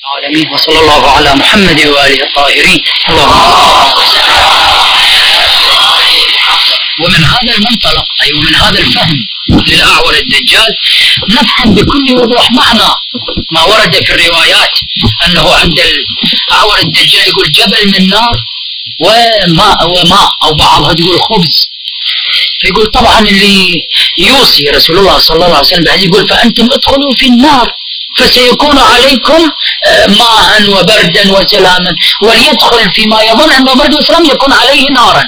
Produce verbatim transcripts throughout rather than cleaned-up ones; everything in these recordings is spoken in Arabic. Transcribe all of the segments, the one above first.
العالمين، وصلى الله على محمد وآله الطاهرين. اللهم ومن هذا المنطلق أي ومن هذا الفهم للأعور الدجال نفهم بكل وضوح معنى ما ورد في الروايات أنه عند الأعور الدجال يقول جبل من نار وماء وماء أو بعضها تقول خبز. فيقول طبعا اللي يوصي رسول الله صلى الله عليه وسلم يقول فأنتم ادخلوا في النار فسيكون عليكم ماء وبردا وسلاما، وليدخل فيما يظن أنه برد وسلام يكون عليه نارا.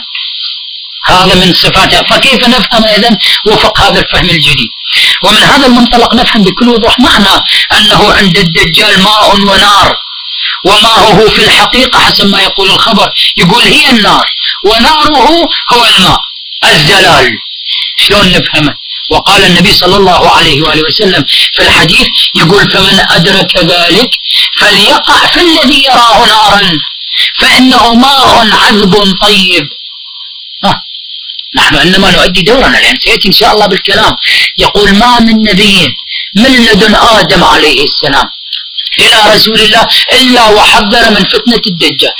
هذا من صفاته. فكيف نفهم إذن وفق هذا الفهم الجديد؟ ومن هذا المنطلق نفهم بكل وضوح معنى أنه عند الدجال ماء ونار، وماءه في الحقيقة حسب ما يقول الخبر يقول هي النار، وناره هو الماء الزلال. شلون نفهمه؟ وقال النبي صلى الله عليه وآله وسلم في الحديث يقول فمن أدرك ذلك فليقع في الذي يراه نارا فإنه ماء عذب طيب. ها. نحن إنما نؤدي دورنا لأن سيأتي إن شاء الله بالكلام. يقول ما من نبي من لدن آدم عليه السلام إلى رسول الله إلا وحذر من فتنة الدجال،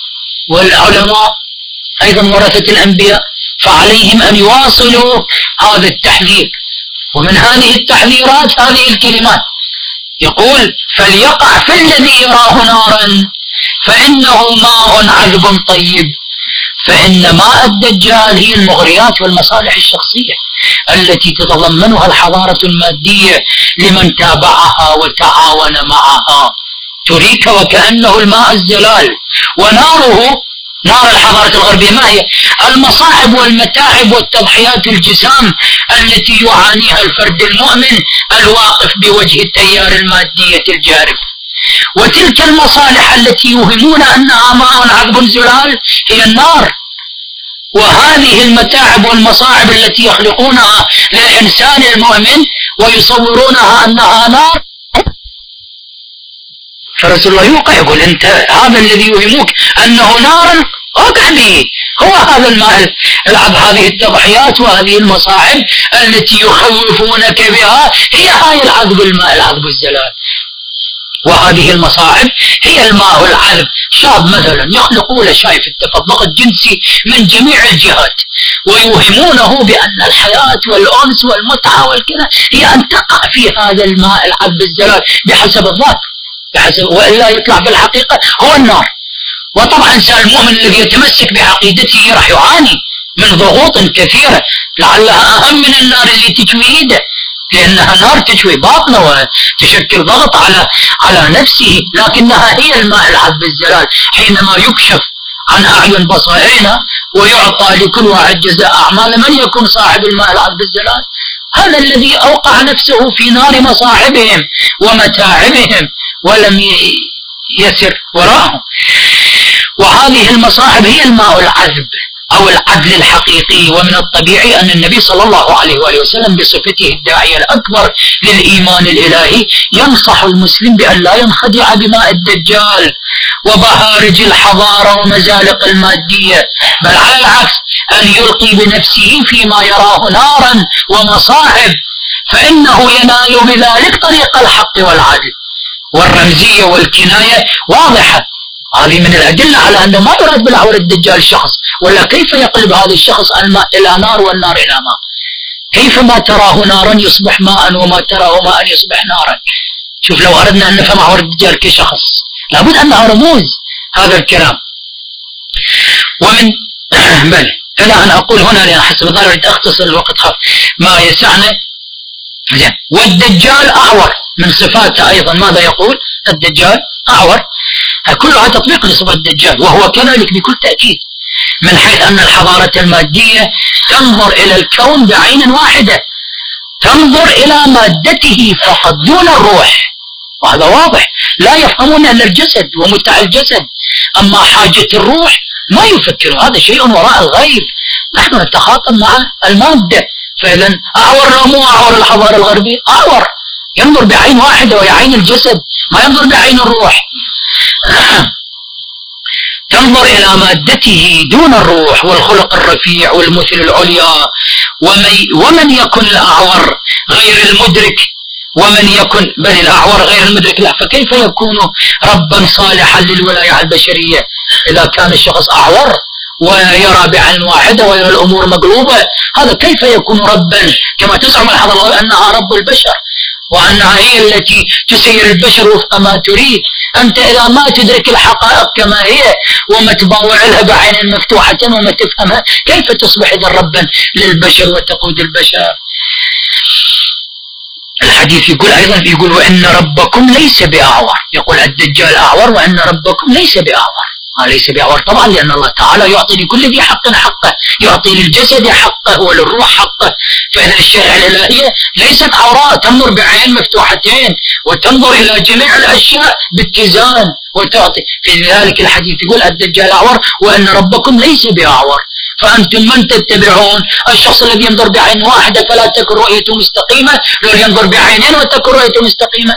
والعلماء أيضا ورثة الأنبياء فعليهم أن يواصلوا هذا التحذير. ومن هذه التحذيرات هذه الكلمات يقول فليقع في الذي يراه نارا فإنه ماء عذب طيب. فإن ماء الدجال هي المغريات والمصالح الشخصية التي تتضمنها الحضارة المادية لمن تابعها وتعاون معها، تريك وكأنه الماء الزلال. وناره نار الحضارة الغربية ما هي؟ المصاعب والمتاعب والتضحيات الجسام التي يعانيها الفرد المؤمن الواقف بوجه التيار المادية الجارف. وتلك المصالح التي يوهمون أنها ماء عذب زلال هي النار. وهذه المتاعب والمصاعب التي يخلقونها للإنسان المؤمن ويصورونها أنها نار، فرسول الله يوقع يقول أنت هذا الذي يوهموك أنه نارا وقع به هو هذا الماء العذب. هذه التضحيات وهذه المصاعب التي يخوفونك بها هي هاي العذب، الماء العذب الزلال. وهذه المصاعب هي الماء العذب. شاب مثلا يخلقوا له شايف التفضل الجنسي من جميع الجهات ويوهمونه بأن الحياة والأنس والمتعة والكذا هي أن تقع في هذا الماء العذب الزلال بحسب الظاهر، بحسب وإلا يطلع في الحقيقة هو النار. وطبعا الإنسان المؤمن الذي يتمسك بعقيدته راح يعاني من ضغوط كثيرة لعلها أهم من النار اللي تشوي يده، لأنها نار تشوي باطنه وتشكل ضغط على على نفسه. لكنها هي الماء العذب الزلال حينما يكشف عن أعين بصائرنا ويعطى لكل واحد جزاء أعمال من يكون صاحب الماء العذب الزلال هذا الذي أوقع نفسه في نار مصاعبهم ومتاعبهم ولم يسر وراءهم. وهذه المصاعب هي الماء العذب أو العدل الحقيقي. ومن الطبيعي أن النبي صلى الله عليه وآله وسلم بصفته الداعية الأكبر للإيمان الإلهي ينصح المسلم بأن لا ينخدع بماء الدجال وبهارج الحضارة ومزالق المادية، بل على العكس أن يلقي بنفسه فيما يراه نارا ومصاعب، فإنه ينال بذلك طريق الحق والعدل. والرمزية والكناية واضحة، هذه من الأدلة على أنه ما يراد بالأعور الدجال شخص، ولا كيف يقلب هذا الشخص الماء إلى نار والنار إلى ماء. كيف ما تراه نارا يصبح ماء وما تراه ماء يصبح نارا. شوف لو أردنا أن نفهم أعور الدجال كشخص لابد أنها رموز هذا الكلام. ومن بل إلى أن أقول هنا لأن حسب ذلك أريد أختصر الوقت خاف ما يسعنا. زين. والدجال أعور من صفاته أيضا ماذا يقول؟ الدجال أعور، كلها تطبيق لصفة الدجال، وهو كذلك بكل تأكيد من حيث أن الحضارة المادية تنظر إلى الكون بعين واحدة، تنظر إلى مادته فقط دون الروح، وهذا واضح. لا يفهمون أن الجسد ومتع الجسد، أما حاجة الروح ما يفكرون، هذا شيء وراء الغيب. نحن نتخاطب مع المادة. فإذا أعور مو أعور الحضارة الغربية، أعور ينظر بعين واحدة وهي عين الجسد، ما ينظر بعين الروح. تنظر إلى مادته دون الروح والخلق الرفيع والمثل العليا. ومن, ومن يكن الأعور غير المدرك ومن يكن بل الأعور غير المدرك له، فكيف يكون ربا صالحا للولاية البشرية إذا كان الشخص أعور ويرى بعين واحدة ويرى الأمور مقلوبة؟ هذا كيف يكون ربا كما تزعم الحضارة أنها رب البشر وأنها هي التي تسير البشر وفق ما تريد؟ أنت إذا ما تدرك الحقائق كما هي وما تباوع لها بعين مفتوحة وما تفهمها، كيف تصبح إذا ربا للبشر وتقود البشر؟ الحديث يقول أيضا يقول وإن ربكم ليس بأعور، يقول الدجال أعور وإن ربكم ليس بأعور. ليس بأعور طبعا لأن الله تعالى يعطي لكل ذي حق حقه، يعطي للجسد حقه وللروح حقه. فإذا الشريعة الإلهية ليست عوراء تنظر بعين مفتوحتين وتنظر إلى جميع الأشياء باتزان وتعطي. في ذلك الحديث يقول الدجال أعور وإن ربكم ليس بأعور. فأنتم من تتبعون؟ الشخص الذي ينظر بعين واحدة فلا تكن رؤيته مستقيمة، لو ينظر بعينين وتكن رؤيته مستقيمة.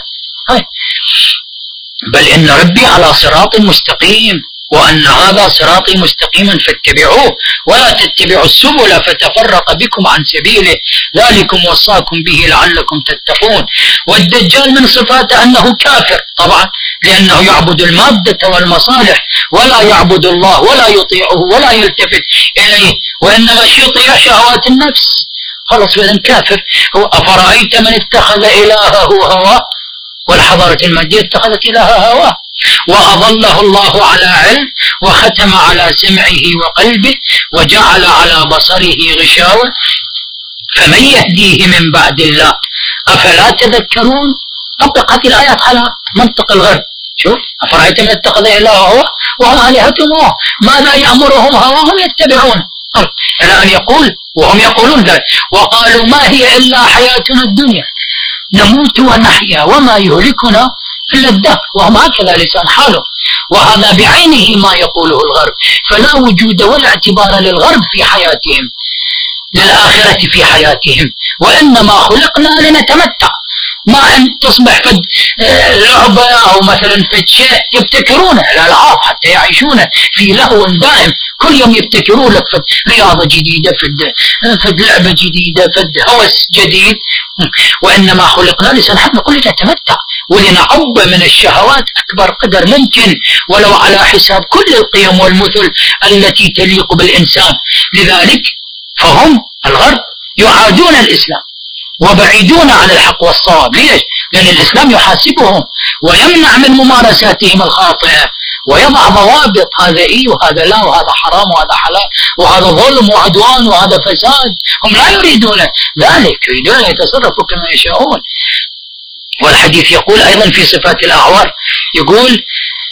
بل إن ربي على صراط مستقيم وأن هذا صراطي مستقيما فاتبعوه ولا تتبعوا السبل فتفرق بكم عن سبيله ذلكم وصاكم به لعلكم تتقون. والدجال من صفاته أنه كافر طبعا لأنه يعبد المادة والمصالح ولا يعبد الله ولا يطيعه ولا يلتفت إليه وإنما يطيع شهوات النفس. خلص فإذا كافر. أفرأيت من اتخذ إلهه هواه؟ والحضارة المادية اتخذت إلهها هواه وأضله الله على علم وختم على سمعه وقلبه وجعل على بصره غشاوة فمن يهديه من بعد الله أفلا تذكرون؟ طبق هذه الآيات على منطق الغرب. شوف أفرأيت من اتخذ إلهه هواه وآلهتهم هواه ماذا يأمرهم هواهم يتبعون إلى أن يقول وهم يقولون ذلك وقالوا ما هي إلا حياتنا الدنيا نموت ونحيا وما يهلكنا إلا الدهر، وهم هكذا لسان حالهم. وهذا بعينه ما يقوله الغرب، فلا وجود ولا اعتبار للغرب في حياتهم للآخرة في حياتهم، وإنما خلقنا لنتمتع. ما أن تصبح فد لعبة أو مثلا فد شيء يبتكرونه الألعاب حتى يعيشونه في لهو دائم، كل يوم يبتكرون لك فد رياضة جديدة فد, فد لعبة جديدة فد هوس جديد. وإنما خلقنا لسنحب نقول نتمتع ولنعب من الشهوات أكبر قدر ممكن ولو على حساب كل القيم والمثل التي تليق بالإنسان. لذلك فهم الغرب يعادون الإسلام وبعيدون عن الحق والصواب. ليش؟ لأن الإسلام يحاسبهم ويمنع من ممارساتهم الخاطئة ويضع ضوابط هذا إيه وهذا لا وهذا حرام وهذا حلال وهذا ظلم وعدوان وهذا فساد. هم لا يريدون ذلك، يريدون أن يتصرفوا كما يشاءون. والحديث يقول أيضا في صفات الأعوار يقول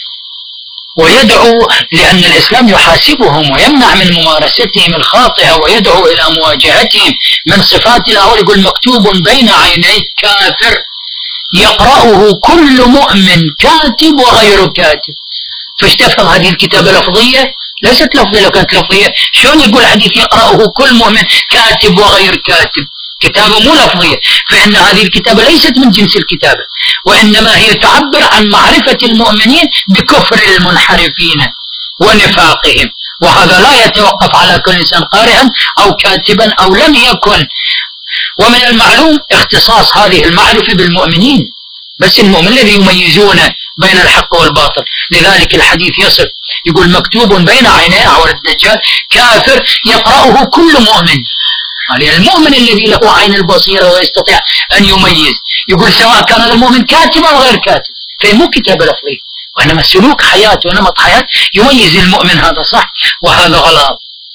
ويدعو لأن الإسلام يحاسبهم ويمنع من ممارستهم الخاطئة ويدعو إلى مواجهتهم. من صفات الأعوار يقول مكتوب بين عينيه كافر يقرأه كل مؤمن كاتب وغير كاتب. فاش تفهم هذه الكتابة لفظية؟ ليست لفظية. لو كانت لفظية شلون يقول الحديث يقرأه كل مؤمن كاتب وغير كاتب؟ كتابة مو لفظية، فإن هذه الكتابة ليست من جنس الكتابة وإنما هي تعبر عن معرفة المؤمنين بكفر المنحرفين ونفاقهم، وهذا لا يتوقف على كل إنسان قارئا أو كاتبا أو لم يكن. ومن المعلوم اختصاص هذه المعرفة بالمؤمنين، بس المؤمن الذي يميزون بين الحق والباطل. لذلك الحديث يصف يقول مكتوب بين عينيه أعور الدجال كافر يقرأه كل مؤمن. يعني المؤمن الذي له عين البصيرة ويستطيع أن يميز، يقول سواء كان المؤمن كاتب أو غير كاتب، فهي مو كتابة لفظية وإنما سلوك حياة ونمط حياة يميز المؤمن هذا صح وهذا غلط.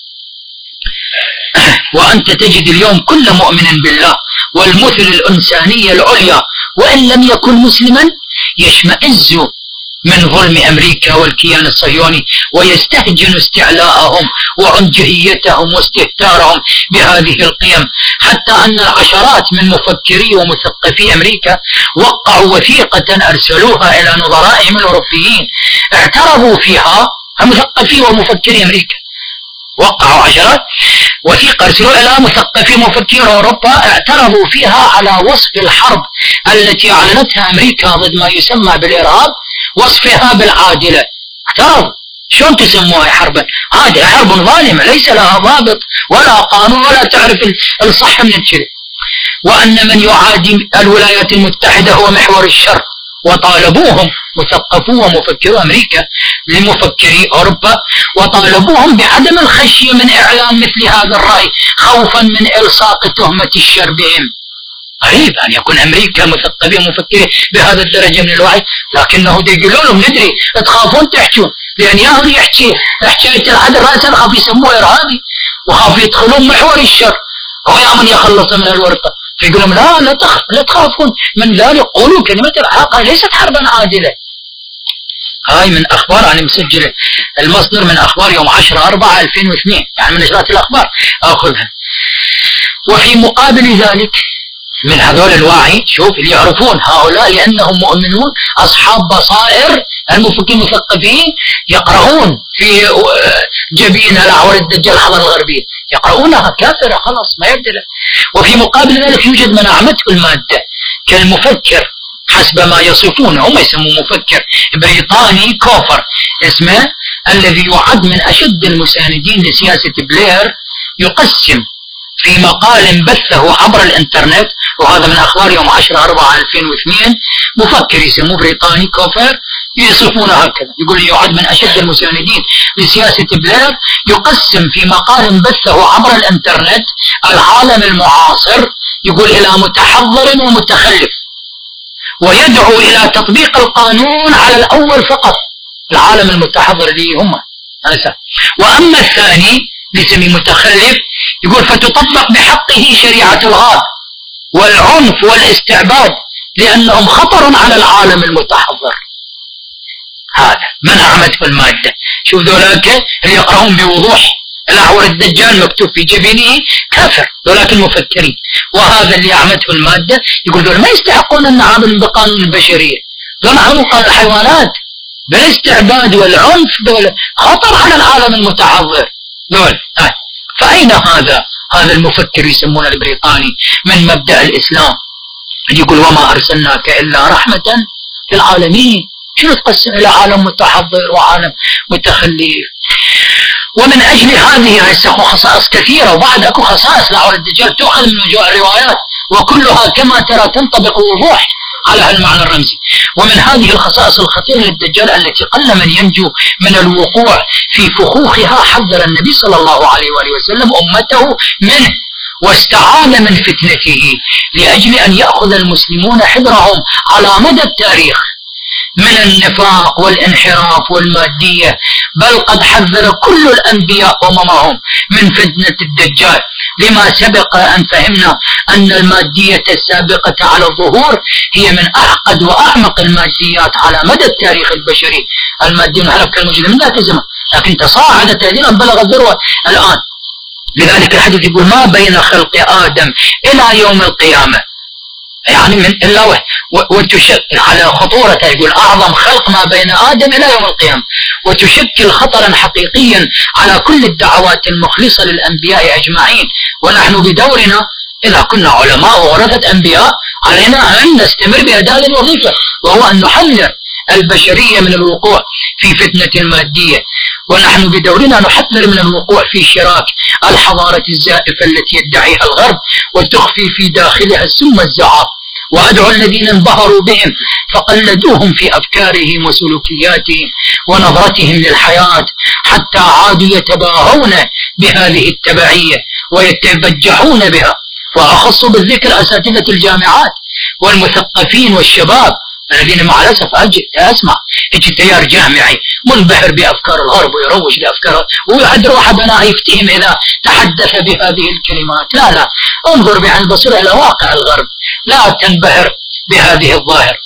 وأنت تجد اليوم كل مؤمن بالله والمثل الإنسانية العليا وإن لم يكن مسلما يشمئز من ظلم أمريكا والكيان الصهيوني ويستهجن استعلاءهم وعنجهيتهم واستهتارهم بهذه القيم، حتى أن العشرات من مفكري ومثقفي أمريكا وقعوا وثيقة أرسلوها إلى نظرائهم الأوروبيين اعترضوا فيها مثقفي ومفكري أمريكا، وقعوا عشرات وثيقة أرسلوها إلى مثقفي مفكري أوروبا اعترضوا فيها على وصف الحرب التي أعلنتها أمريكا ضد ما يسمى بالإرهاب وصفها بالعادلة. اعترض شلون تسموها حربا عادلة؟ حرب ظالمة ليس لها ضابط ولا قانون ولا تعرف الصح من الكذب. وأن من يعادي الولايات المتحدة هو محور الشر، وطالبوهم مثقفو ومفكرو أمريكا لمفكري أوروبا، وطالبوهم بعدم الخشية من إعلان مثل هذا الرأي خوفا من إلصاق تهمة الشر بهم. غريب أن يكون أمريكا مثقفين ومفكرين بهذا الدرجة من الوعي، لكنه يقولون لهم ندري تخافون تحجون، لأن ياهو يحكي حكاية العدل رأسا خاف يسموه إرهابي وخاف يدخلون محور الشر، هو يا من يخلص من الورطة، فيقول لهم لا لا, تخ... لا تخافون من ذلك، قولوا كلمة الحق ليست حربا عادلة. هاي من أخبار أنا مسجل المصدر من أخبار يوم عشرة أربعة ألفين واثنين، يعني من نشرات الأخبار أخذها. وفي مقابل ذلك من هذول الواعي، شوف اللي يعرفون هؤلاء لأنهم مؤمنون أصحاب بصائر المفكرين المثقفين، يقرؤون في جبين الأعور الدجال الحضارة الغربية، يقرؤونها كافرة خلاص ما يبدل. وفي مقابل ذلك يوجد من أعمته المادة كالمفكر حسب ما يصفونه، هم يسموه مفكر بريطاني كوفر اسمه، الذي يعد من أشد المساندين لسياسة بلير، يقسم في مقال بثه عبر الانترنت، وهذا من أخبار يوم عشرة أربعة ألفين واثنين، مفكر يسموه بريطاني كوفر يصفونه هكذا، يقول يعد من أشد المساندين لسياسة بلير، يقسم في مقال بثه عبر الانترنت العالم المعاصر، يقول إلى متحضر ومتخلف، ويدعو إلى تطبيق القانون على الأول فقط، العالم المتحضر اللي هم أنسى. وأما الثاني نسمي متخلف، يقول فتطبق بحقه شريعة الغاب والعنف والاستعباد لأنهم خطر على العالم المتحضر. هذا من أعمته المادة. شوف ذولاك اللي يقرؤون بوضوح الأعور الدجال مكتوب في جبينه كافر، ذولاك المفكرين. وهذا اللي أعمته المادة يقول ذول ما يستحقون أن نعامل بقانون البشرية، ذول نعامل قانون الحيوانات بالاستعباد والعنف، ذول خطر على العالم المتحضر ذول. فأين هذا هذا المفكر يسمونه البريطاني من مبدأ الإسلام؟ يقول وما أرسلناك إلا رحمة للعالمين. شنو تقسم إلى عالم متحضر وعالم متخلف؟ ومن أجل هذه هسه خصائص كثيرة، وبعد أكو خصائص لأعور الدجال تؤخذ من وجوه الروايات، وكلها كما ترى تنطبق وضوح على هالمعنى الرمزي. ومن هذه الخصائص الخطيرة للدجال التي قل من ينجو من الوقوع في فخوخها، حذر النبي صلى الله عليه وآله وسلم أمته منه واستعان من فتنته، لأجل أن يأخذ المسلمون حذرهم على مدى التاريخ من النفاق والانحراف والمادية. بل قد حذر كل الأنبياء أممهم من فتنة الدجال، لما سبق أن فهمنا أن المادية السابقة على الظهور هي من أعقد وأعمق الماديات على مدى التاريخ البشري. المادية نعرف كالموجودة من ذاك الزمن، لكن تصاعدت هذه بلغ الذروة الآن. لذلك الحديث يقول ما بين خلق آدم إلى يوم القيامة، يعني من إلا وتشكل على خطورته، يقول أعظم خلق ما بين آدم إلى يوم القيامة، وتشكل خطرا حقيقيا على كل الدعوات المخلصة للأنبياء أجمعين. ونحن بدورنا إذا كنا علماء ورثة أنبياء علينا أن نستمر بأداء الوظيفة، وهو أن نحذر البشرية من الوقوع في فتنة المادية. ونحن بدورنا نحذر من الوقوع في شراك الحضارة الزائفة التي يدعيها الغرب وتخفي في داخلها السم الزعاف. وأدعو الذين انبهروا بهم فقلدوهم في أفكارهم وسلوكياتهم ونظرتهم للحياة، حتى عادوا يتباهون بهذه التبعية ويتبجحون بها. وأخص بالذكر أساتذة الجامعات والمثقفين والشباب الذين مع الأسف أجي أسمع يجي تيار جامعي منبهر بأفكار الغرب ويروج لأفكار ويعد روح بناه يفتهم إذا تحدث بهذه الكلمات. لا لا، انظر بعين البصيرة إلى واقع الغرب، لا تنبهر بهذه الظاهر.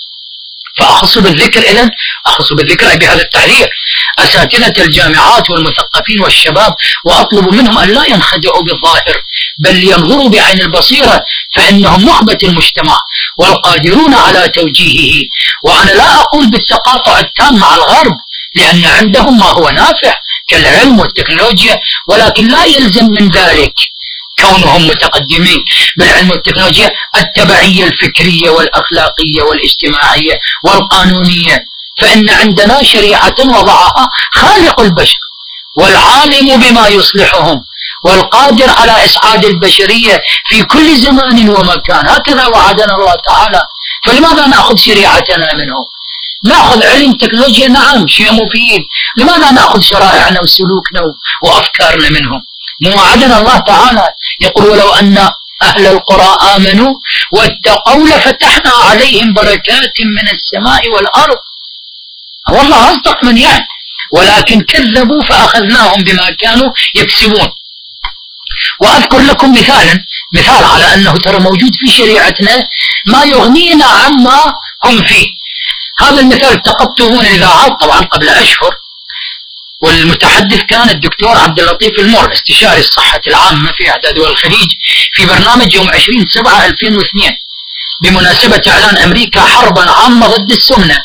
فأخص بالذكر إذن أخص بالذكر بهذا التحذير أساتذة الجامعات والمثقفين والشباب، وأطلب منهم أن لا ينخدعوا بالظاهر بل ينظروا بعين البصيرة، فإنهم نخبة المجتمع والقادرون على توجيهه. وأنا لا أقول بالتقاطع التام مع الغرب، لأن عندهم ما هو نافع كالعلم والتكنولوجيا، ولكن لا يلزم من ذلك كونهم متقدمين بالعلم والتكنولوجيا التبعية الفكرية والأخلاقية والاجتماعية والقانونية. فإن عندنا شريعة وضعها خالق البشر والعالم بما يصلحهم والقادر على إسعاد البشرية في كل زمان ومكان. هكذا وعدنا الله تعالى. فلماذا نأخذ شريعتنا منه؟ نأخذ علم تكنولوجيا، نعم شيء مفيد. لماذا نأخذ شرائعنا وسلوكنا وأفكارنا منهم؟ مو وعدنا الله تعالى يقول ولو أن أهل القرى آمنوا واتقوا لفتحنا عليهم بركات من السماء والأرض. والله أصدق من يعني، ولكن كذبوا فأخذناهم بما كانوا يكسبون. وأذكر لكم مثالا مثال على أنه ترى موجود في شريعتنا ما يغنينا عما هم فيه. هذا المثال التقطته من الإذاعات طبعا قبل أشهر، والمتحدث كان الدكتور عبد اللطيف المر استشاري الصحة العامة في إحدى دول الخليج في برنامج يوم عشرين سبعة ألفين واثنين بمناسبة إعلان أمريكا حربا عامة ضد السمنة.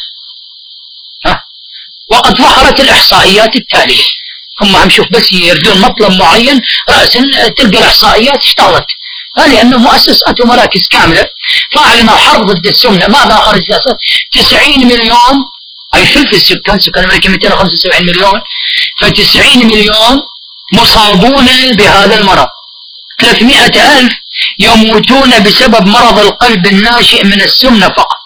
وقد ظهرت الإحصائيات التالية. هم عم شوف بس يردون مطلب معين رأسا تلقى الإحصائيات اشتغلت، لأنه مؤسسات ومراكز كاملة فأعلنوا حرب ضد السمنة. ماذا خرج سياسات؟ تسعين مليون، أي ثلث السكان، سكان أمريكا مئتين وخمسة وسبعين مليون، فتسعين مليون مصابون بهذا المرض، ثلاثمائة ألف يموتون بسبب مرض القلب الناشئ من السمنة فقط.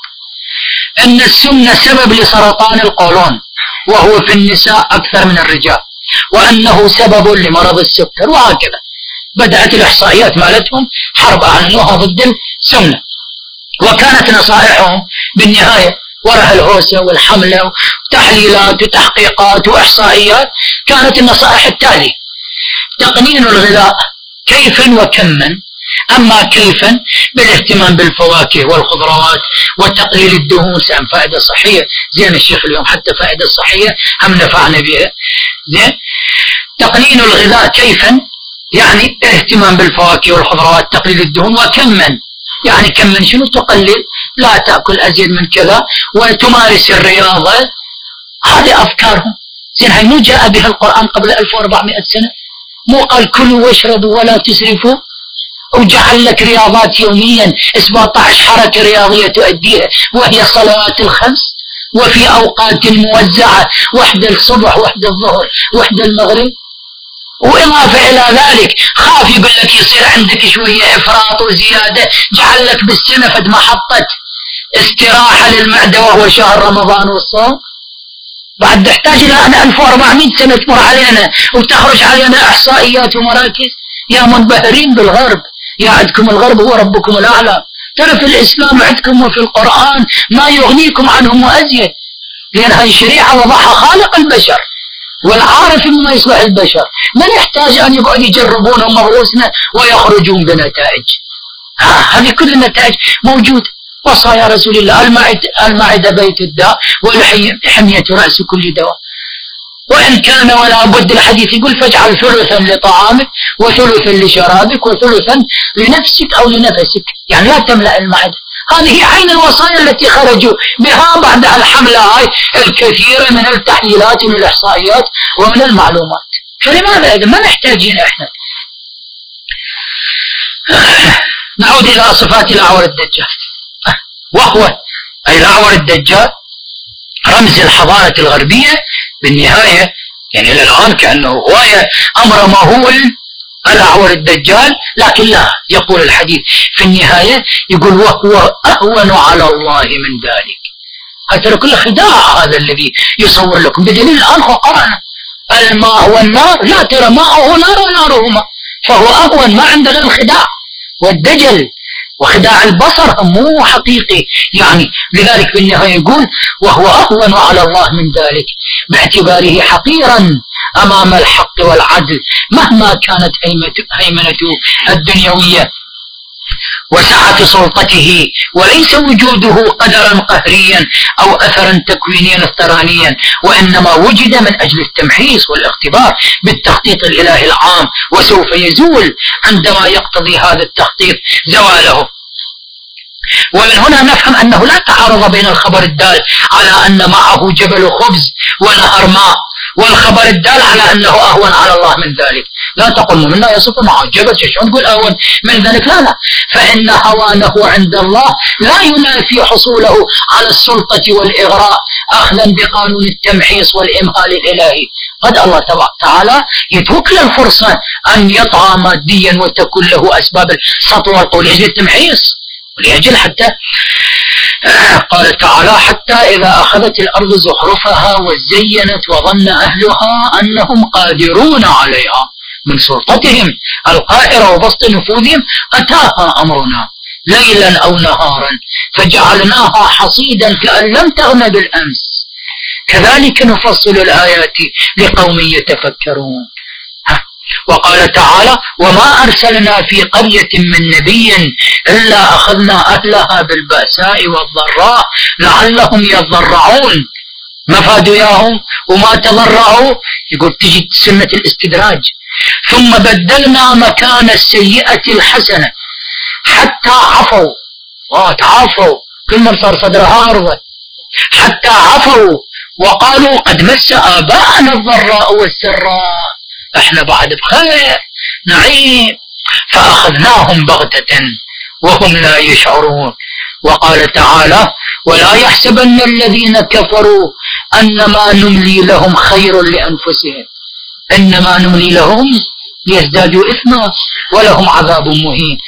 أن السمنة سبب لسرطان القولون وهو في النساء أكثر من الرجال، وأنه سبب لمرض السكر، وهكذا بدأت الإحصائيات مالتهم حرب أعلنوها ضد السمنة. وكانت نصائحهم بالنهاية وراء الهوسة والحملة وتحليلات وتحقيقات وإحصائيات، كانت النصائح التالية: تقنين الغذاء كيفا وكما. أما كيفا بالاهتمام بالفواكه والخضروات وتقليل الدهون، سام فائدة صحية. زين الشيخ اليوم حتى فائدة صحية هم نفعنا بها. زين تقنين الغذاء كيفا يعني الاهتمام بالفواكه والخضروات، تقليل الدهون. وكما يعني كما شنو تقلل؟ لا تأكل أزيد من كذا وتمارس الرياضة. هذه أفكارهم. زين هاي مو جاء بها القرآن قبل ألف وأربعمائة سنة؟ مو قال كلوا واشربوا ولا تسرفوا؟ وجعل لك رياضات يوميا سبعة عشر حركة رياضية تؤديها، وهي صلوات الخمس وفي أوقات موزعة، واحدة الصبح واحدة الظهر واحدة المغرب. وإضافة إلى ذلك خاف يقول لك يصير عندك شوية إفراط وزيادة، جعل لك بالسنة فد محطة استراحة للمعدة وهو شهر رمضان والصوم. بعد نحتاج إلى أن ألف وأربعمائة سنة تمر علينا وتخرج علينا إحصائيات ومراكز. يا منبهرين بالغرب، يا عندكم الغرب هو ربكم الأعلى. ترى في الإسلام عندكم وفي القرآن ما يغنيكم عنهم وأزيد، لأن هذه الشريعة وضعها خالق البشر والعارف بما يصلح البشر. ما يحتاج أن يقعد يجربونهم برؤوسنا ويخرجون بنتائج. هذه كل النتائج موجودة. وصايا رسول الله: المعدة بيت الداء والحمية رأس كل دواء. وإن كان ولا بد الحديث يقول: فاجعل ثلثا لطعامك وثلثا لشرابك وثلثا لنفسك أو لنفسك، يعني لا تملأ المعدة. هذه عين الوصايا التي خرجوا بها بعد الحملة هاي الكثير من التحليلات ومن الإحصائيات ومن المعلومات. فلماذا إذا ما نحتاجين إحنا؟ نعود إلى صفات الأعور الدجال، وهو أي الأعور الدجال رمز الحضارة الغربية بالنهاية. يعني إلى الآن كأنه هواية أمر مهول الأعور الدجال، لكن لا، يقول الحديث في النهاية يقول: وهو أهون على الله من ذلك. هذا كله خداع، هذا الذي يصور لكم، بدليل الآن قرأنا الماء والنار، لا ترى ماءه نار ونارهما، فهو أهون، ما عندنا الخداع والدجل وخداع البصر مو حقيقي يعني. لذلك في النهاية يقول: وهو أهون على الله من ذلك، باعتباره حقيرا أمام الحق والعدل مهما كانت هيمنته الدنيوية وسعة سلطته، وليس وجوده قدرا قهريا أو أثرا تكوينيا افترانيا، وإنما وجد من أجل التمحيص والاختبار بالتخطيط الإلهي العام، وسوف يزول عندما يقتضي هذا التخطيط زواله. ومن هنا نفهم أنه لا تعارض بين الخبر الدال على أن معه جبل خبز ونهر ماء والخبر الدال على أنه أهون على الله من ذلك، لا تقل منا يصف مع الجبل، شلون تقول أهون من ذلك؟ لا لا، فإن هوانه عند الله لا ينافي حصوله على السلطة والإغراء أخذا بقانون التمحيص والإمهال الإلهي. قد الله تبارك وتعالى يترك له الفرصة أن يطغى ماديا وتكون له أسباب السطوة والقول لأجل التمحيص ولأجل حتى قال تعالى: حتى إذا أخذت الأرض زخرفها وزينت وظن أهلها أنهم قادرون عليها من سلطتهم القاهرة وبسط نفوذهم أتاها أمرنا ليلا أو نهارا فجعلناها حصيدا كأن لم تغن بالأمس كذلك نفصل الآيات لقوم يتفكرون. وقال تعالى: وما أرسلنا في قرية من نبي إلا أخذنا أهلها بالبأساء والضراء لعلهم يضرعون. ما فادوا ياهم وما تضرعوا، يقول تجي سنة الاستدراج. ثم بدلنا مكان السيئة الحسنة حتى عفوا وتعافوا، كل من صار صدرها عرضة، حتى عفوا وقالوا قد مس آباءنا الضراء والسراء، احنا بعد بخير نعيم، فأخذناهم بغتة وهم لا يشعرون. وقال تعالى: ولا يحسبن الذين كفروا أنما نملي لهم خير لأنفسهم إنما نملي لهم ليزدادوا إثما ولهم عذاب مهين.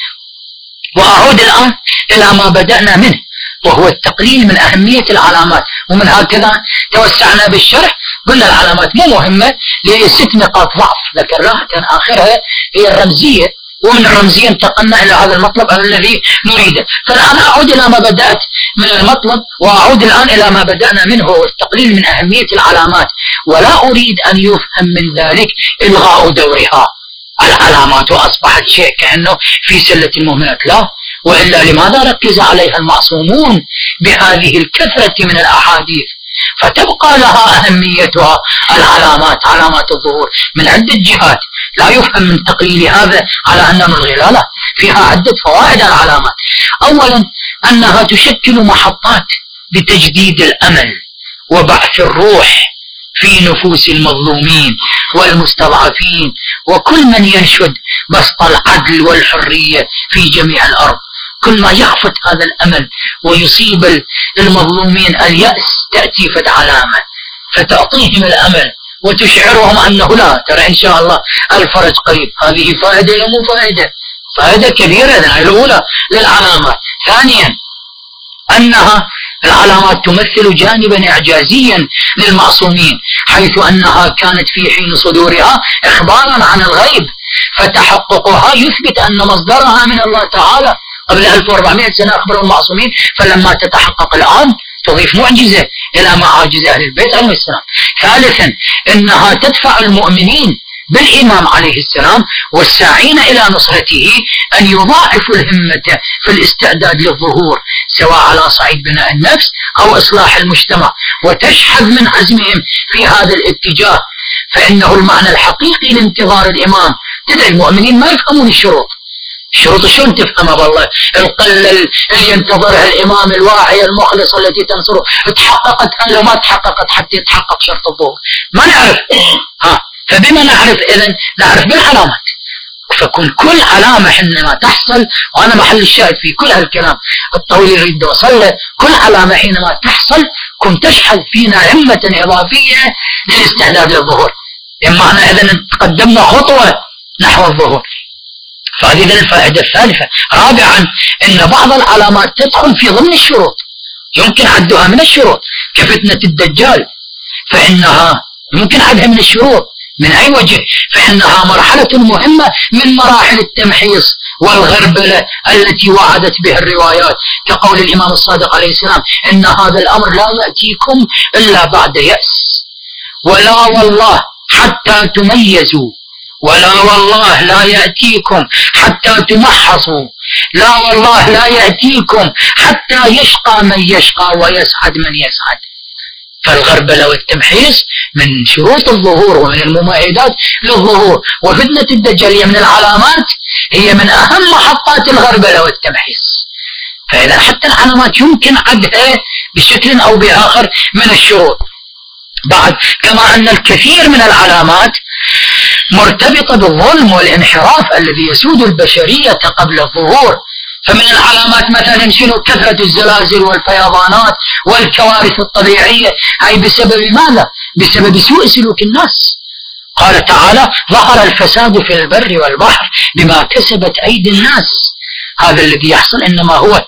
وأعود الآن إلى ما بدأنا منه، وهو التقليل من أهمية العلامات. ومن هكذا توسعنا بالشرح، قلنا العلامات مو مهمة لست نقاط ضعف ذكرناها، كان آخرها هي الرمزية، ومن الرمزية انتقلنا إلى هذا المطلب الذي نريده. فالآن أعود إلى ما بدأت من المطلب، وأعود الآن إلى ما بدأنا منه، هو التقليل من أهمية العلامات. ولا أريد أن يفهم من ذلك إلغاء دورها العلامات وأصبحت شيء كأنه في سلة المهملات، لا، وإلا لماذا ركز عليها المعصومون بهذه الكثرة من الأحاديث؟ فتبقى لها أهميتها العلامات، علامات الظهور من عدة جهات. لا يفهم من تقليل هذا على أنها نلغي، لا لا، فيها عدة فوائد العلامات. أولا أنها تشكل محطات لتجديد الأمل وبعث الروح في نفوس المظلومين والمستضعفين وكل من ينشد بسط العدل والحرية في جميع الأرض. كل ما يخفت هذا الأمل ويصيب المظلومين اليأس تأتي فد علامة فتعطيهم الأمل وتشعرهم أنه لا، ترى إن شاء الله الفرج قريب. هذه فائدة يا مو فائدة؟ فائدة كبيرة الأولى للعلامات. ثانيا أنها العلامات تمثل جانبا إعجازيا للمعصومين، حيث أنها كانت في حين صدورها إخبارا عن الغيب، فتحققها يثبت أن مصدرها من الله تعالى. قبل ألف وأربعمائة سنة أخبروا المعصومين، فلما تتحقق الآن تضيف معجزة إلى معاجز أهل البيت عليه السلام. ثالثا أنها تدفع المؤمنين بالإمام عليه السلام والساعين إلى نصرته أن يضاعفوا الهمة في الاستعداد للظهور، سواء على صعيد بناء النفس أو إصلاح المجتمع، وتشحذ من عزمهم في هذا الاتجاه، فإنه المعنى الحقيقي لانتظار الإمام. تدري المؤمنين ما يفهمون الشروط. الشروط شلون تفهمها؟ والله القلة اللي ينتظرها الإمام الواعي المخلص التي تنصره تحققت هذا ما تحققت حتى يتحقق شرط الظهور، ما نعرف. ها فبما نعرف إذن نعرف بالعلامات. فكن كل علامة حينما تحصل، وأنا محل الشاهد في كل هالكلام الطويل يريد أوصل له، كل علامة حينما تحصل كن تشحذ فينا همة إضافية للاستعداد للظهور. إما أنا إذن تقدمنا خطوة نحو الظهور. فهذه الفائدة الثالثة. رابعا أن بعض العلامات تدخل في ضمن الشروط، يمكن عدها من الشروط كفتنة الدجال، فإنها يمكن عدها من الشروط. من أي وجه؟ فإنها مرحلة مهمة من مراحل التمحيص والغربلة التي وعدت بها الروايات، كقول الإمام الصادق عليه السلام: إن هذا الأمر لا يأتيكم إلا بعد يأس، ولا والله حتى تميزوا، ولا والله لا يأتيكم حتى تمحصوا، لا والله لا يأتيكم حتى يشقى من يشقى ويسعد من يسعد. فالغربلة والتمحيص من شروط الظهور ومن الممهدات للظهور، وفتنة الدجال هي من العلامات، هي من أهم محطات الغربلة والتمحيص. فإذا حتى العلامات يمكن عدها بشكل أو بآخر من الشروط. بعد كما أن الكثير من العلامات مرتبطة بالظلم والانحراف الذي يسود البشرية قبل الظهور. فمن العلامات مثلا شنو؟ كثرة الزلازل والفيضانات والكوارث الطبيعية. هاي بسبب ماذا؟ بسبب سوء سلوك الناس. قال تعالى: ظهر الفساد في البر والبحر بما كسبت أيدي الناس. هذا الذي يحصل إنما هو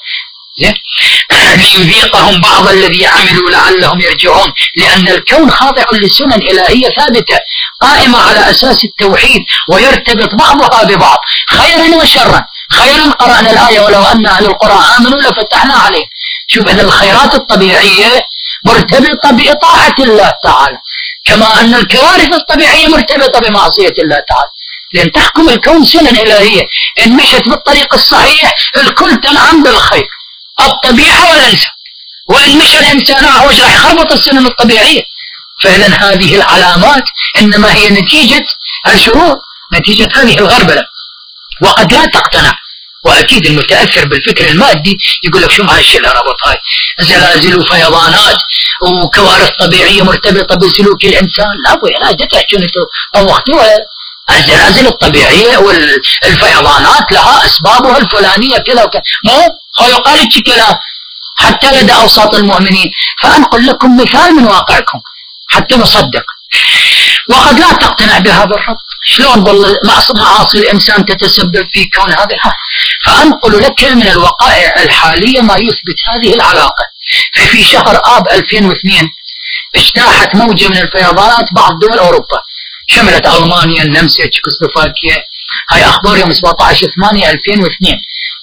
ليذيقهم بعض الذي عملوا لعلهم يرجعون، لأن الكون خاضع لسنن إلهية ثابتة قائمة على أساس التوحيد، ويرتبط بعضها ببعض خيرا وشرا. خيرا قرأنا الآية: ولو أن أهل القرى آمنوا لفتحنا عليهم. شوف أن الخيرات الطبيعية مرتبطة بإطاعة الله تعالى، كما أن الكوارث الطبيعية مرتبطة بمعصية الله تعالى، لأن تحكم الكون سنن إلهية. إن مشت بالطريق الصحيح الكل تنعم بالخير، الطبيعة والإنسان. وإن مشى الإنسان أعوج راح يخربط السنن الطبيعية. فإذا هذه العلامات إنما هي نتيجة الشرور، نتيجة هذه الغربلة. وقد لا تقتنع، وأكيد المتأثر بالفكر المادي يقول لك شو هالشيء اللي ربط هاي زلازل وفيضانات وكوارث طبيعية مرتبطة بسلوك الإنسان. لا أبوي لا تحكي أنتم طوختوها. الزلازل الطبيعية والفيضانات لها أسبابها الفلانية كذا وكذا، مو هو يقال لك كلام حتى لدى أوساط المؤمنين. فأنقل لكم مثال من واقعكم حتى نصدق. وقد لا تقتنع بهذا الربط. شلون والله معاصي الإنسان تتسبب في كون هذا الحال؟ فأنقل لك من الوقائع الحالية ما يثبت هذه العلاقة. ففي شهر آب ألفين واثنين اجتاحت موجة من الفيضانات بعض دول أوروبا، شملت ألمانيا، النمسا، تشيكوسلوفاكيا. هاي أخبار يوم سبعة عشر ثمانية ألفين واثنين.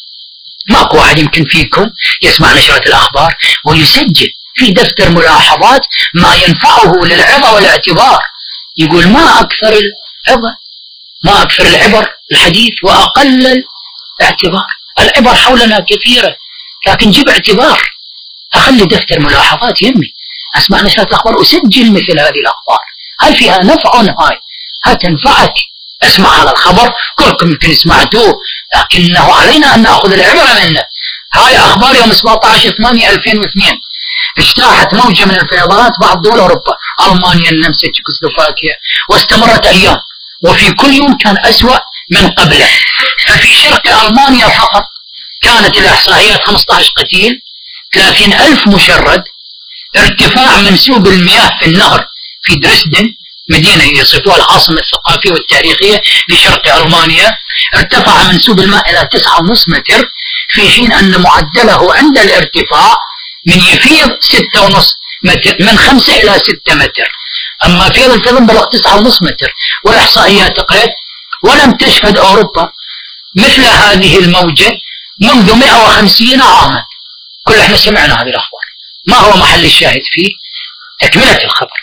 ماكو واحد يمكن فيكم يسمع نشرة الأخبار ويسجل في دفتر ملاحظات ما ينفعه للعظة والاعتبار. يقول ما أكثر العظة، ما أكثر العبر الحديث وأقل الاعتبار. العبر حولنا كثيرة لكن جيب اعتبار. أخلي دفتر ملاحظات يمي، أسمع نشرة الأخبار وسجل مثل هذه الأخبار. هل فيها نفع؟ هاي هتنفعك. اسمع هذا الخبر كلكم يمكن سمعتوه، لكنه علينا أن نأخذ العبرة منه. هاي أخبار يوم سبعة عشر ثمانية ألفين واثنين اجتاحت موجة من الفيضانات بعض دول أوروبا، ألمانيا، النمسا، تشيكوسلوفاكيا، واستمرت أيام، وفي كل يوم كان أسوأ من قبله. ففي شرق ألمانيا فقط كانت الإحصائيات خمسة عشر قتيل، ثلاثين ألف مشرد، ارتفاع منسوب المياه في النهر في دريسدن، مدينة يصفوها العاصمة الثقافية والتاريخية لشرق ألمانيا، ارتفع منسوب الماء إلى تسعة ونصف متر، في حين أن معدله عند الارتفاع من يفيض ستة ونصف متر، من خمسة إلى ستة متر. أما فيض الفيض بلغ تسعة ونصف متر. والإحصائيات قالت ولم تشهد أوروبا مثل هذه الموجة منذ مئة وخمسين عاما. كل احنا سمعنا هذه الأخبار. ما هو محل الشاهد فيه؟ تكملة الخبر: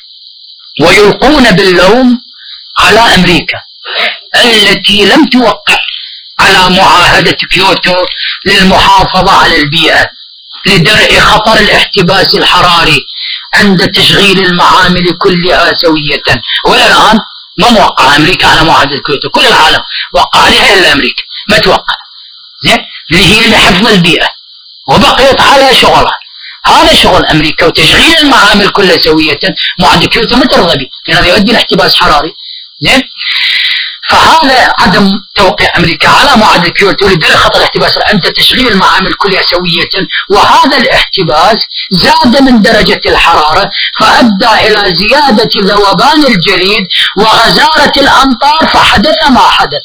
ويلقون باللوم على أمريكا التي لم توقع على معاهدة كيوتو للمحافظة على البيئة لدرء خطر الاحتباس الحراري عند تشغيل المعامل كلها سوية. وإلى الآن ما موقع أمريكا على معاهدة كيوتو، كل العالم وقع عليها إلا أمريكا ما توقع، اللي هي لحفظ البيئة، وبقيت على شغلها. هذا شغل أمريكا وتشغيل المعامل كلها سوية. معاهدة كيوتو ما ترضى به لأن هذا يؤدي لاحتباس حراري. فهذا عدم توقيع أمريكا على معاهدة كيوتو لدرء خطر الاحتباس عند تشغيل المعامل كلها سوية، وهذا الاحتباس زاد من درجة الحرارة فأدى إلى زيادة ذوبان الجليد وغزارة الأمطار فحدث ما حدث.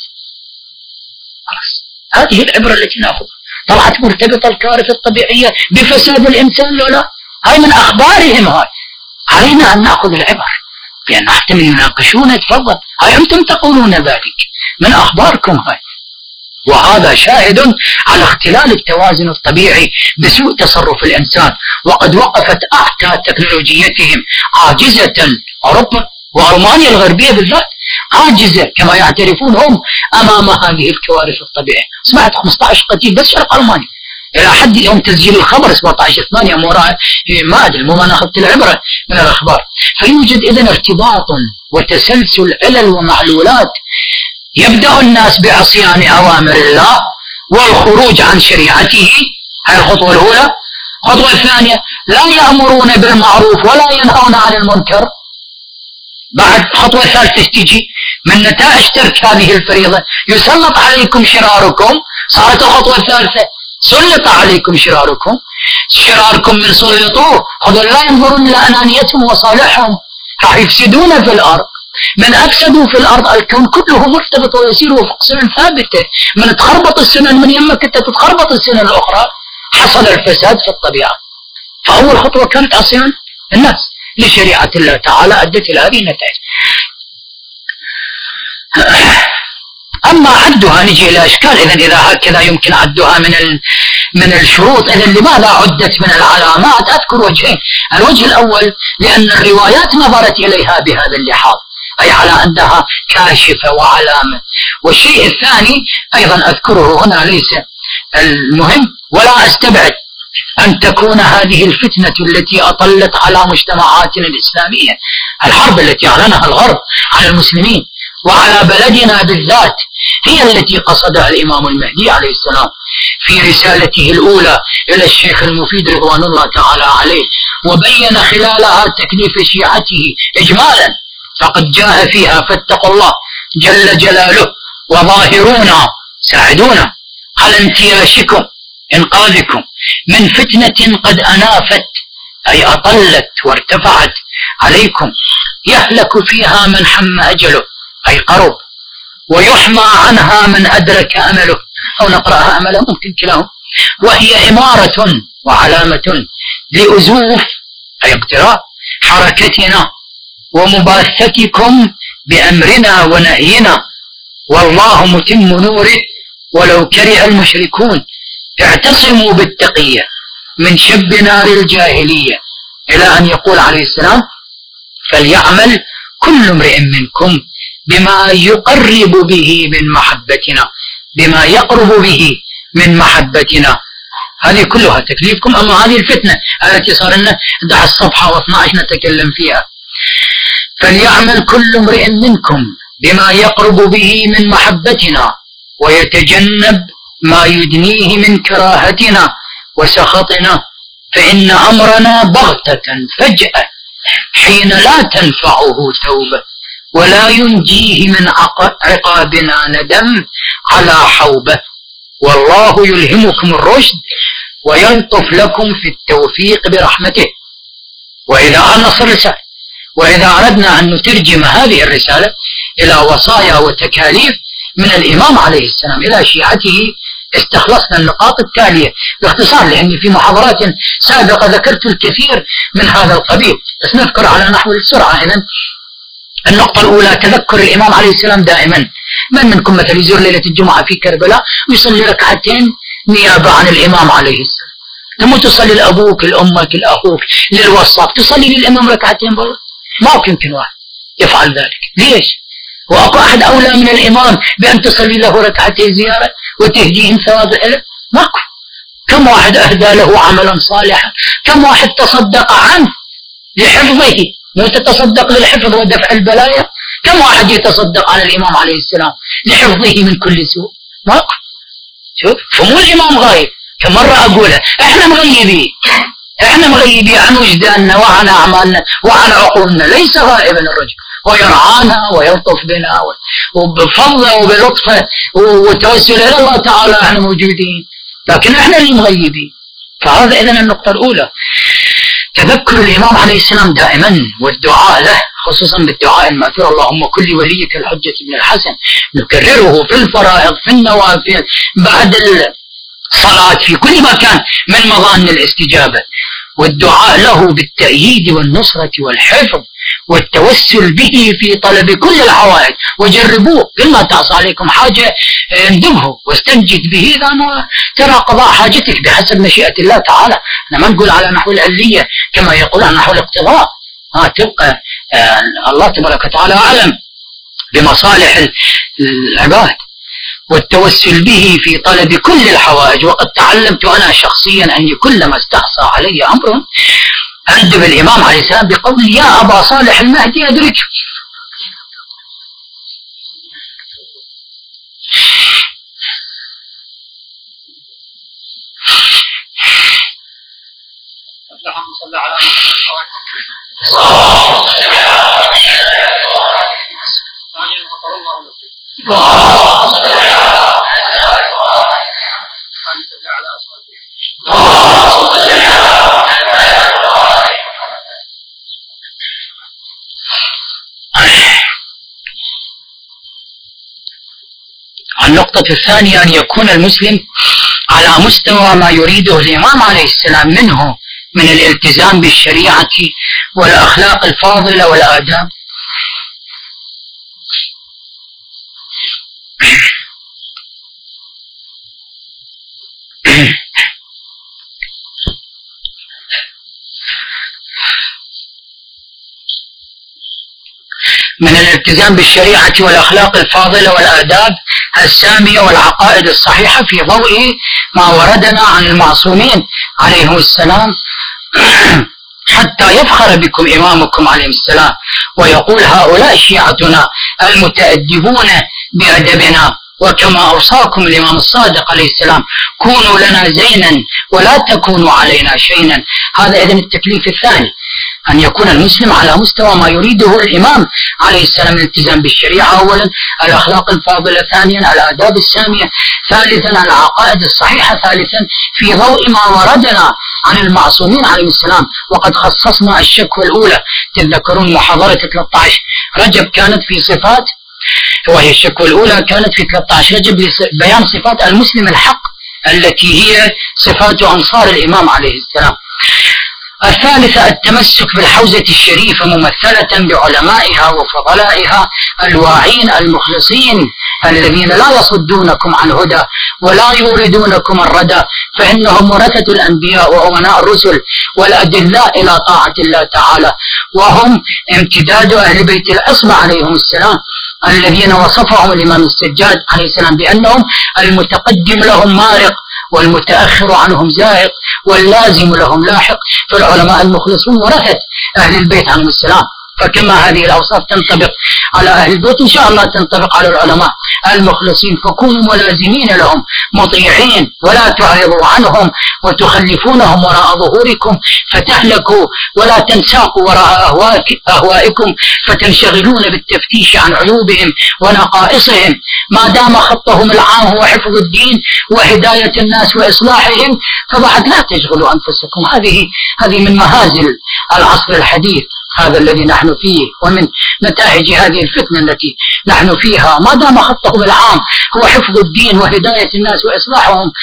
هذه العبرة التي نأخذها. طلعت مرتبطة الكوارث الطبيعية بفساد الإنسان لو لا؟ هاي من أخبارهم. هاي علينا أن نأخذ العبر، لأن حتى من يناقشون تفضل هاي أنتم تقولون ذلك من أخباركم هاي. وهذا شاهد على اختلال التوازن الطبيعي بسوء تصرف الإنسان. وقد وقفت أعتى تكنولوجيتهم عاجزة، أوروبا وألمانيا الغربية بالذات عاجزة كما يعترفون هم أمام هذه الكوارث الطبيعية. سمعت خمسة عشر قتيل بس شرق ألمانيا إلى حد يوم تسجيل الخبر سبعة عشر ثمانية مرة ما أدري مو ما أخذت العبرة من الأخبار. فيوجد إذن ارتباط وتسلسل علل ومعلولات. يبدأ الناس بعصيان أوامر الله والخروج عن شريعته، هذه الخطوة الأولى. الخطوة الثانية لا يأمرون بالمعروف ولا ينهون عن المنكر. بعد خطوة ثالثة تجي من نتائج ترك هذه الفريضة يسلط عليكم شراركم. صارت الخطوة الثالثة سلط عليكم شراركم. شراركم من سلطوه هذول لا ينظرون إلى أنانيتهم وصالحهم، راح يفسدون في الأرض. من أفسدوا في الأرض الكون كله مرتبط ويسير وفق سنن ثابتة. من تخربط السنن من يمك أنت تتخربط السنن الأخرى، حصل الفساد في الطبيعة. فأول خطوة كانت عصيان الناس لشريعة الله تعالى أدت إلى هذه النتائج. أما عدها نجي إلى إشكال. إذن إذا هكذا يمكن عدها من من الشروط، إذن لماذا عدت من العلامات؟ أذكر وجهين. الوجه الأول لأن الروايات نظرت إليها بهذا اللحاظ، أي على أنها كاشفة وعلامة. والشيء الثاني أيضا أذكره هنا ليس المهم، ولا أستبعد أن تكون هذه الفتنة التي أطلت على مجتمعاتنا الإسلامية، الحرب التي أعلنها الغرب على المسلمين وعلى بلدنا بالذات، هي التي قصدها الإمام المهدي عليه السلام في رسالته الأولى إلى الشيخ المفيد رضوان الله تعالى عليه، وبين خلالها تكليف شيعته إجمالا. فقد جاء فيها فاتقوا الله جل جلاله وظاهرونا ساعدونا على انتياشكم إنقاذكم من فتنة قد أنافت، أي أطلت وارتفعت عليكم، يهلك فيها من حم أجله، أي قرب، ويحمى عنها من أدرك أمله، أو نقرأها أمله ممكن كلاهم. وهي إمارة وعلامة لأزوف، أي اقتراء حركتنا ومباثتكم بأمرنا ونهينا، والله متم نوره ولو كره المشركون. اعتصموا بالتقية من شب نار الجاهلية، إلى أن يقول عليه السلام فليعمل كل امرئ منكم بما يقرب به من محبتنا، بما يقرب به من محبتنا. هذه كلها تكليفكم. أما هذه الفتنة التي صار لنا دع الصفحة واثنى عشر نتكلم فيها. فليعمل كل امرئ منكم بما يقرب به من محبتنا ويتجنب ما يدنيه من كراهتنا وسخطنا، فإن أمرنا بغتة فجأة حين لا تنفعه توبة ولا ينجيه من عقابنا ندم على حوبة، والله يلهمكم الرشد ويلطف لكم في التوفيق برحمته. وإذا أردنا الرسالة وإذا أردنا أن نترجم هذه الرسالة إلى وصايا وتكاليف من الإمام عليه السلام إلى شيعته، استخلصنا النقاط التالية باختصار، لأني في محاضرات سابقة ذكرت الكثير من هذا القبيل، بس نذكر على نحو السرعة. إذن النقطة الأولى تذكر الإمام عليه السلام دائما. من منكم مثلا يزور ليلة الجمعة في كربلاء ويصلي ركعتين نيابة عن الإمام عليه السلام؟ لما تصلي لأبوك لأمك لأخوك للوصاك تصلي للإمام ركعتين برضه؟ ما يمكن واحد يفعل ذلك. ليش؟ وأكو أحد أولى من الإمام بأن تصلي له ركعتين زيارة وتهديهم ثواب العلم؟ ماكو. كم واحد أهدى له عملا صالحا؟ كم واحد تصدق عنه لحفظه؟ مو تتصدق للحفظ ودفع البلايا؟ كم واحد يتصدق على الإمام عليه السلام لحفظه من كل سوء؟ ماكو. شوف، فمو الإمام غايب. كم مرة أقولها، إحنا مغيبين، إحنا مغيبين عن وجداننا وعن أعمالنا وعن عقولنا. ليس غائبا الرجل، ويرعانا ويلطف بنا وبفضله وبلطفه وتوسل إلى الله تعالى احنا موجودين، لكن احنا اللي مغيبين. فهذا إذن النقطة الأولى، تذكر الإمام عليه السلام دائما والدعاء له، خصوصا بالدعاء المأثور اللهم كل وليك الحجة بن الحسن، نكرره في الفرائض في النوافل بعد الصلاة في كل مكان من مظان الاستجابة، والدعاء له بالتأييد والنصرة والحفظ والتوسل به في طلب كل الحوائج. وجربوه، كل ما تعصى عليكم حاجة اندبه واستنجد به، إذا ما ترى قضاء حاجتك بحسب مشيئة الله تعالى. أنا ما نقول على نحو العلية كما يقول على نحو الاقتضاء، ها تبقى آه الله تبارك وتعالى أعلم بمصالح العباد. والتوسل به في طلب كل الحوائج. وقد تعلمت أنا شخصيا أني كلما استحصى علي أمر أندب الإمام عليه السلام بقول يا أبا صالح المهدي أدرك. اللهم صل على محمد. النقطة الثانية أن يكون المسلم على مستوى ما يريده الإمام عليه السلام منه من الالتزام بالشريعة والأخلاق الفاضلة والآداب. من الالتزام بالشريعة والأخلاق الفاضلة والآداب السامية والعقائد الصحيحة في ضوء ما وردنا عن المعصومين عليهم السلام، حتى يفخر بكم إمامكم عليه السلام ويقول هؤلاء شيعتنا المتأدبون بأدبنا، وكما أوصاكم الإمام الصادق عليه السلام كونوا لنا زينا ولا تكونوا علينا شينا. هذا إذن التكليف الثاني، أن يكون المسلم على مستوى ما يريده الإمام عليه السلام، الالتزام بالشريعة أولا، الأخلاق الفاضلة ثانيا، الآداب السامية ثالثا، العقائد الصحيحة ثالثا، في ضوء ما وردنا عن المعصومين عليهم السلام. وقد خصصنا الشكوى الأولى، تذكرون محاضرة ثلاثة عشر رجب كانت في صفات، وهي الشكوى الأولى كانت في ثلاثة عشر رجب لبيان صفات المسلم الحق التي هي صفات أنصار الإمام عليه السلام. الثالثة التمسك بالحوزة الشريفة ممثلة بعلمائها وفضلائها الواعين المخلصين الذين لا يصدونكم عن هدى ولا يوردونكم الردى، فإنهم ورثة الأنبياء وأمناء الرسل والأدلاء إلى طاعة الله تعالى، وهم امتداد أهل بيت العصمة عليهم السلام الذين وصفهم الإمام السجاد عليه السلام بأنهم المتقدم لهم مارق والمتأخر عنهم زائق واللازم لهم لاحق. فالعلماء المخلصون ورثة أهل البيت عليهم السلام، فكما هذه الأوصاف تنطبق على أهل البيت إن شاء الله تنطبق على العلماء المخلصين، فكونوا ملازمين لهم مطيعين ولا تعرضوا عنهم وتخلفونهم وراء ظهوركم فتهلكوا، ولا تنساقوا وراء أهوائكم فتنشغلون بالتفتيش عن عيوبهم ونقائصهم، ما دام خطهم العام هو حفظ الدين وهداية الناس وإصلاحهم، فبعد لا تشغلوا أنفسكم. هذه هذه من مهازل العصر الحديث هذا الذي نحن فيه، ومن نتائج هذه الفتنة التي نحن فيها، ما دام خطهم العام هو حفظ الدين وهداية الناس وإصلاحهم.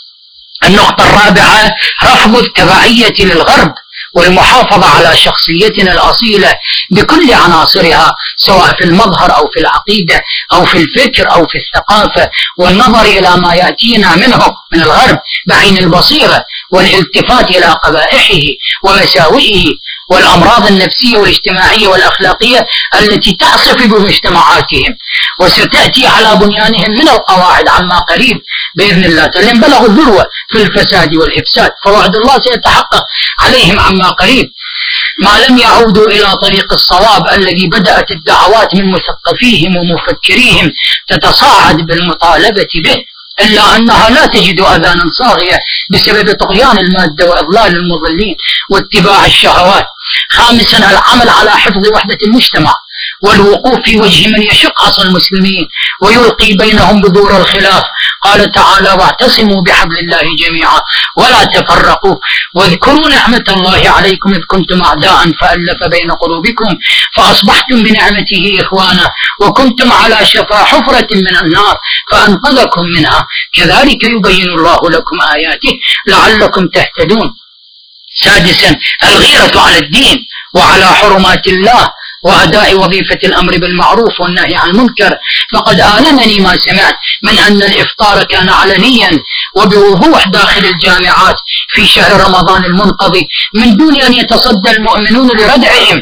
النقطة الرابعة رفض التبعية للغرب والمحافظة على شخصيتنا الأصيلة بكل عناصرها، سواء في المظهر أو في العقيدة أو في الفكر أو في الثقافة، والنظر إلى ما يأتينا منه من الغرب بعين البصيرة، والالتفات إلى قبائحه ومساوئه والأمراض النفسية والاجتماعية والأخلاقية التي تعصف بمجتمعاتهم، وستأتي على بنيانهم من القواعد عما قريب بإذن الله، لأن بلغوا الذروة في الفساد والإفساد، فوعد الله سيتحقق عليهم عما قريب، ما لم يعودوا إلى طريق الصواب الذي بدأت الدعوات من مثقفيهم ومفكريهم تتصاعد بالمطالبة به، إلا أنها لا تجد أذانا صاغية بسبب طغيان المادة وإضلال المضلين واتباع الشهوات. خامسا العمل على حفظ وحدة المجتمع والوقوف في وجه من يشق عصا المسلمين ويلقي بينهم بذور الخلاف. قال تعالى واعتصموا بحبل الله جميعا ولا تفرقوا واذكروا نعمة الله عليكم إذ كنتم أعداء فألف بين قلوبكم فأصبحتم بنعمته إخوانا وكنتم على شفا حفرة من النار فأنقذكم منها كذلك يبين الله لكم آياته لعلكم تهتدون. سادسا الغيرة على الدين وعلى حرمات الله وأداء وظيفة الأمر بالمعروف والنهي عن المنكر، فقد آلمني ما سمعت من أن الإفطار كان علنيا وبوضوح داخل الجامعات في شهر رمضان المنقضي من دون أن يتصدى المؤمنون لردعهم،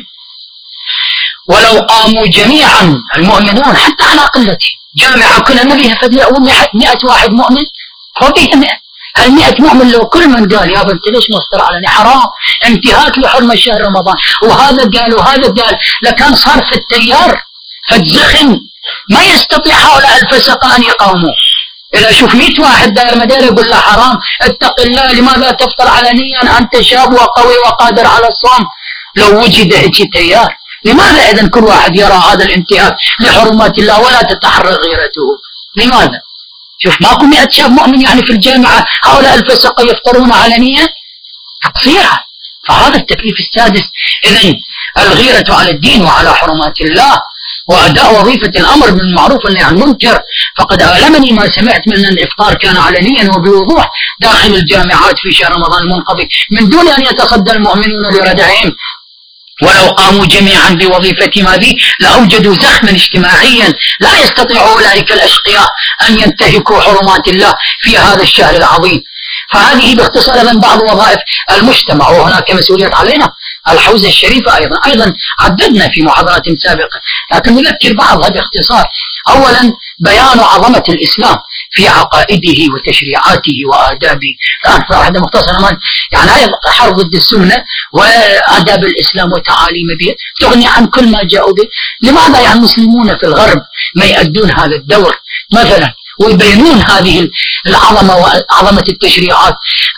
ولو قاموا جميعا المؤمنون حتى على قلته جامعة كنا نبيها مئة واحد مؤمن وبيها مئة المئة مؤمن، لو كل من قال يا بنت ليش مصدر علني حرام انتهاك لحرمة شهر رمضان وهذا قال وهذا قال لكان صار في التيار فتزخن ما يستطيع هؤلاء الفسقة أن يقاوموا. إذا شوف مئة واحد داير مدار يقول له حرام اتق الله لماذا تفطر علنيا أنت شاب وقوي وقادر على الصوم، لو وجد هيك تيار لماذا إذن كل واحد يرى هذا الانتهاك لحرمات الله ولا تتحرك غيرته؟ لماذا؟ شوف ماكو مئة شاب مؤمن يعني في الجامعة هؤلاء الفسقة يفطرون علنيا تقصيرا. فهذا التكليف السادس إذن الغيرة على الدين وعلى حرمات الله وأداء وظيفة الأمر بالمعروف والنهي عن المنكر. فقد ألمني ما سمعت من أن الإفطار كان علنيا وبوضوح داخل الجامعات في شهر رمضان المنقضي من دون أن يتصدى المؤمنون لردعهم، ولو قاموا جميعا بوظيفتهم هذه لأوجدوا زخما اجتماعيا لا يستطيع أولئك الأشقياء أن ينتهكوا حرمات الله في هذا الشهر العظيم. فهذه باختصار من بعض وظائف المجتمع، وهناك مسؤوليات علينا. الحوزة الشريفة أيضا أيضا عددنا في محاضرات سابقة، لكن نذكر بعضها باختصار. أولا بيان عظمة الإسلام في عقائده وتشريعاته وآدابه. الآن واحدة مختصرة يعني هي حرب ضد السنة وآداب الإسلام وتعاليم به تغني عن كل ما جاءوا به. لماذا يعني المسلمون في الغرب ما يؤدون هذا الدور مثلا ويبينون هذه العظمة وعظمة التشريعات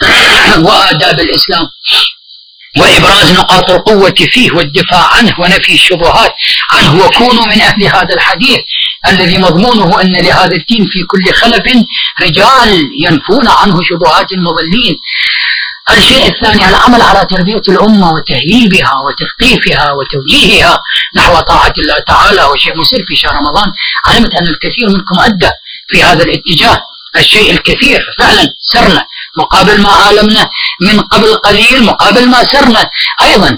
وآداب الإسلام وإبراز نقاط القوة فيه والدفاع عنه ونفي الشبهات عنه، وكونوا من أهل هذا الحديث الذي مضمونه أن لهذا الدين في كل خلف رجال ينفون عنه شبهات المضلين. الشيء الثاني العمل على تربية الأمة وتهييبها وتثقيفها وتوجيهها نحو طاعة الله تعالى، وشيء مسر في شهر رمضان. علمت أن الكثير منكم أدى في هذا الاتجاه الشيء الكثير، فعلا سرنا مقابل ما آلمنا من قبل قليل، مقابل ما سرنا أيضا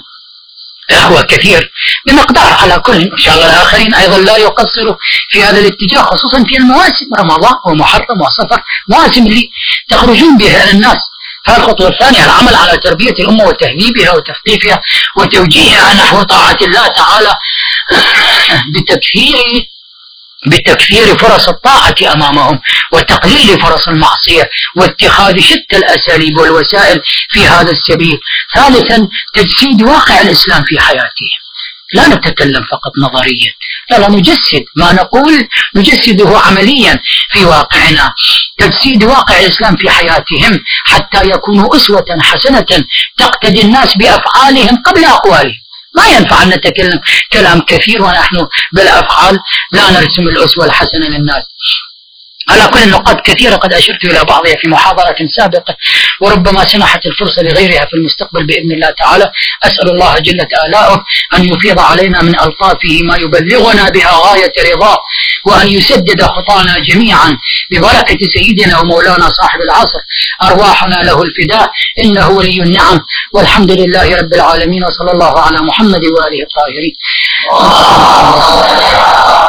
هو كثير بمقدار. على كل إن شاء الله الآخرين أيضا لا يقصروا في هذا الاتجاه، خصوصا في المواسم رمضان ومحرم وصفر، مواسم اللي تخرجون بها الناس. فالخطوة الثانية العمل على تربية الأمة وتهذيبها وتثقيفها وتوجيهها نحو طاعة الله تعالى بتكثير بتكثير فرص الطاعة أمامهم وتقليل فرص المعصية واتخاذ شتى الأساليب والوسائل في هذا السبيل. ثالثا تجسيد واقع الإسلام في حياتهم، لا نتكلم فقط نظريا، لا, لا نجسد ما نقول نجسده عمليا في واقعنا، تجسيد واقع الإسلام في حياتهم حتى يكونوا أسوة حسنة تقتدي الناس بأفعالهم قبل أقوالهم. ما ينفع أن نتكلم كلام كثير ونحن بالأفعال لا نرسم الأسوة الحسنة للناس. على كل النقاط كثيرة قد أشرت إلى بعضها في محاضرة سابقة، وربما سنحت الفرصة لغيرها في المستقبل بإذن الله تعالى. أسأل الله جل آلاؤه أن يفيض علينا من ألطافه ما يبلغنا بها غاية رضاه، وأن يسدد خطانا جميعا ببركة سيدنا ومولانا صاحب العصر، أرواحنا له الفداء، إنه ولي النعم، والحمد لله رب العالمين، وصلى الله على محمد وآله الطاهرين.